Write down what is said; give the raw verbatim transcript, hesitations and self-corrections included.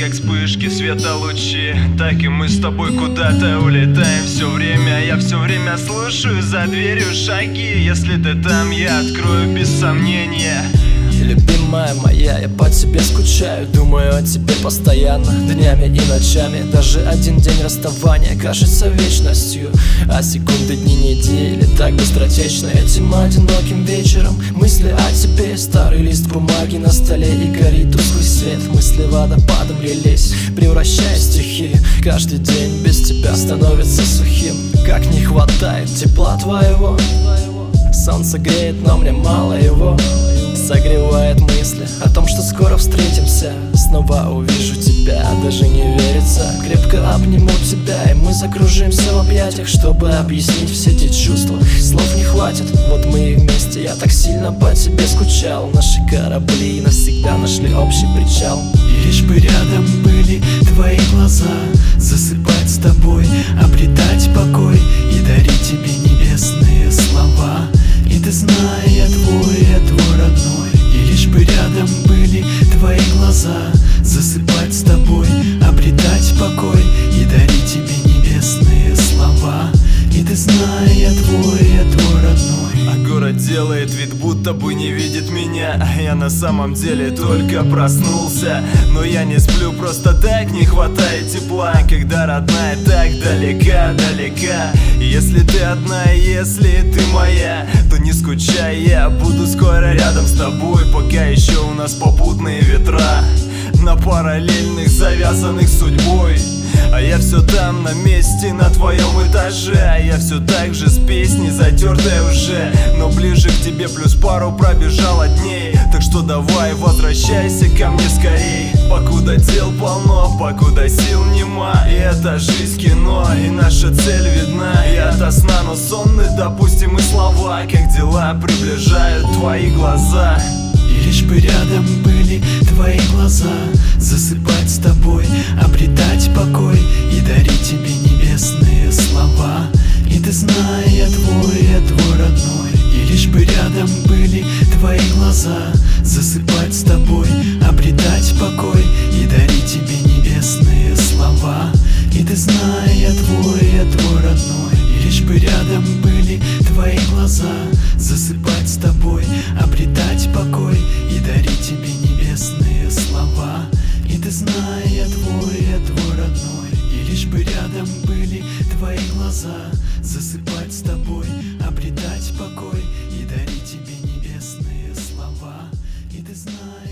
как вспышки света лучи, так и мы с тобой куда-то улетаем все время. Я все время слушаю за дверью шаги. Если ты там, я открою без сомнения. Любимая моя, я по тебе скучаю, думаю о тебе постоянно, днями и ночами. Даже один день расставания кажется вечностью, а секунды, дни, недели так быстротечны. Этим одиноким вечером мысли о тебе, старый лист бумаги на столе, и горит тусклый свет. Мысли водопадом лились, превращая в стихи. Каждый день без тебя становится сухим. Как не хватает тепла твоего. Солнце греет, но мне мало его. Согревает мысли о том, что скоро встретимся. Снова увижу тебя, даже не верится. Крепко обниму тебя, и мы закружимся в объятиях, чтобы объяснить все эти чувства. Слов не хватит, вот мы и вместе. Я так сильно по тебе скучал. Наши корабли навсегда нашли общий причал. И лишь бы рядом были твои глаза, засыпать с тобой, обретать покой и дарить тебе небесные слова. И ты, зная твой, я твой родной. И лишь бы рядом были твои глаза, засыпать с тобой, обретать покой и дарить тебе небесные слова. И ты, зная твой, я твой родной. А город делает вид, будто бы не видит меня, а я на самом деле только проснулся. Но я не сплю просто так, не хватает тепла, когда родная так далека, далека. И если ты одна, если ты моя, то не скучай, я буду скоро рядом с тобой. Пока еще у нас попутные ветра, на параллельных, завязанных судьбой. А я все там на месте, на твоем этаже. А я все так же с песней, затертой уже, но ближе к тебе плюс пару пробежало дней. Так что давай возвращайся ко мне скорей, покуда дел полно, покуда сил нема. И это жизнь кино, и наша цель видна. И ото сна, но сонны, допустим, и слова. Как дела приближают твои глаза. И лишь бы рядом были твои глаза, засыпать с тобой, обретать покой и дарить тебе небесные слова. И ты, зная твой, я твой родной. И лишь бы рядом были твои глаза, засыпать с тобой, обретать покой и дарить тебе небесные слова. И ты, зная твой, я твой родной. И лишь бы рядом были твои глаза, засыпать с тобой, обретать покой и дарить тебе небесные слова. И ты, зная твой, я твой родной. И лишь бы рядом были твои глаза, засыпать с тобой, обретать покой и дарить тебе небесные слова. И ты, зная